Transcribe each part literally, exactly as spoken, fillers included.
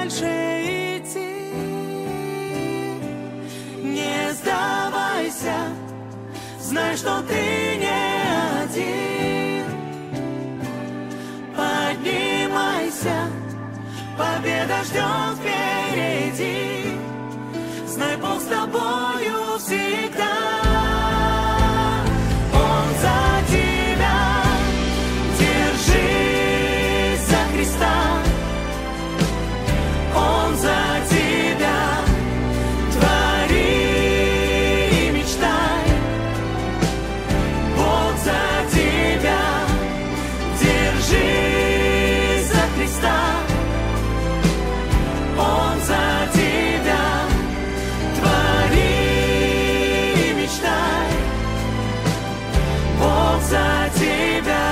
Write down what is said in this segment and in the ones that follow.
дальше идти. Не сдавайся, знай, что ты не один. Поднимайся, победа ждет впереди. Знай, Бог с тобою всегда. Он за тебя. Держись за Христа. Он за тебя. Твори и мечтай. Бог за тебя. Держись за Христа. Он за тебя. Твори и мечтай. Бог за тебя.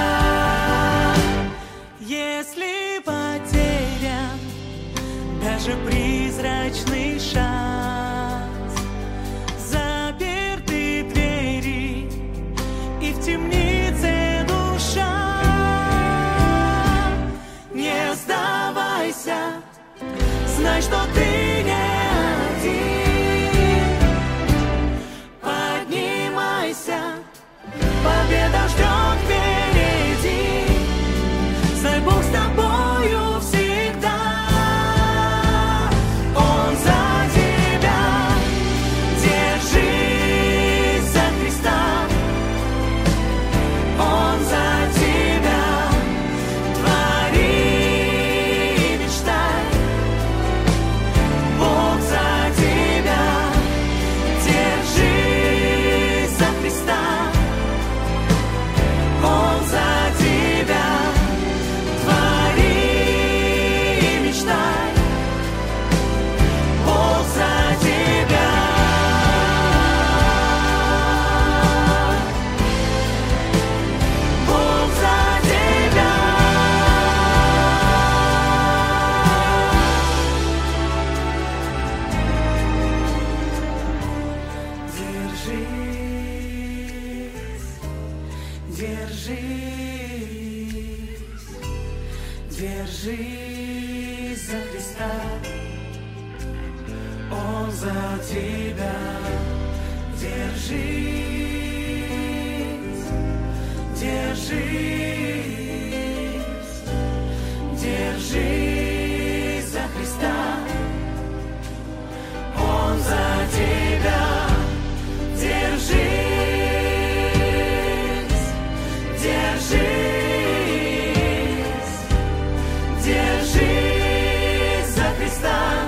Если потерян даже призрачный шанс, заперты двери и в темнице душа, не сдавайся, знай, что ты не один. Поднимайся, победа ждет впереди. Знай, Бог с тобою всегда. Он за тебя. Держись за Христа. Он за тебя. Твори и мечтай. Бог за тебя. Держись за Христа. Он за тебя. Твори и мечтай. Бог за тебя. Бог за тебя. Держись, держись, держись за Христа. Он за тебя. Держись, держись, держись за Христа. Он за тебя. Держись, держись, держись за Христа.